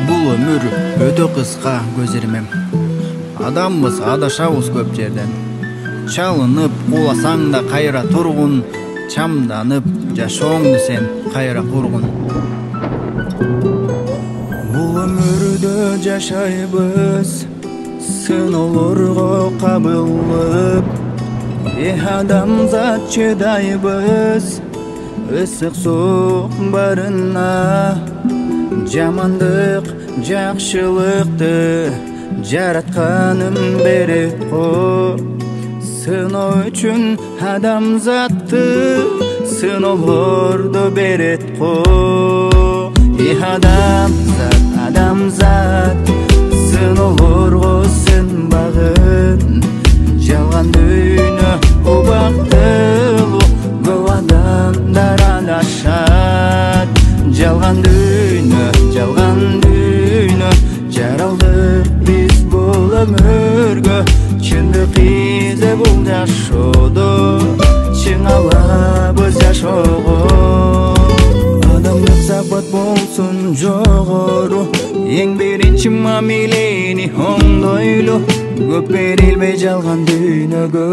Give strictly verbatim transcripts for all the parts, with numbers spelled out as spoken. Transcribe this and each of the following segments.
Бул өмүр өтө кыска, көз ирмем. Адамбыз, адашабыз көп жерден. Чалынып куласаң да кайра тургун, чамданып жашооңду сен кайра кургун. Бул өмүрдө жашайбыз, сыноолорго кабылып, э адамзат чыдайбыз, ысык суук барына. Жамандык жакшылыкты жаратканым берет го, сыноо үчүн адамзатты сыноолорду берет го. И адамзат, адамзат сыноолорго сынбагын, жалган дүйнө убактылуу, көп адамдар адашат. Жалган дүйнө, жалган дүйнө, жаралдык биз бул өмүргө. Чындык изе бул жашоодо, чыңалабыз жашоого. Адамдык сапат болсун жогору, эң биринчи мамилени оңдойлу. Көп берилбей жалган дүйнөгө,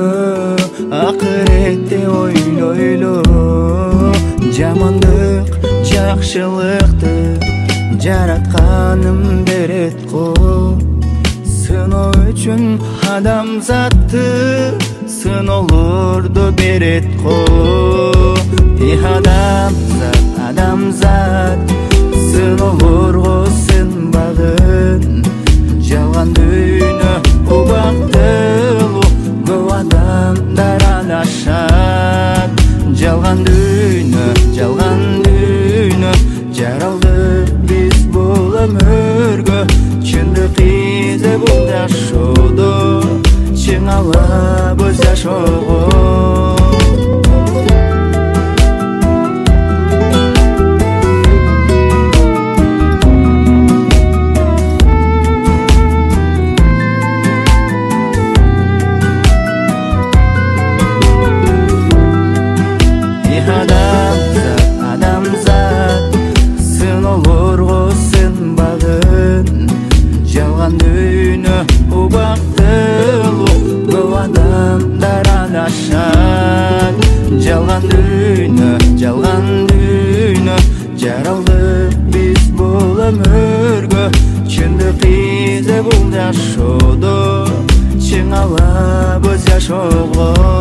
акыретти ойлойлу. Жамандык жакшылыкты жаратканым берет го, сыноо үчүн адамзатты сыноолорду берет го. И адамзат, адамзат сыноолорго сынбагын, жалган дүйнө убактылуу, көп адамдар адашат. Жалган дүйнө, жалган дүйнө, жаралдык биз бул өмүргө. Чындык изе бул жашоодо, чыңалабыз жашоого. Жалган дүйнө убактылуу, көп адамдар адашат. Жалган дүйнө, жалган дүйнө, жаралдык биз бул өмүргө. Чындык изе бул жашоодо, чыңалабыз жашоого.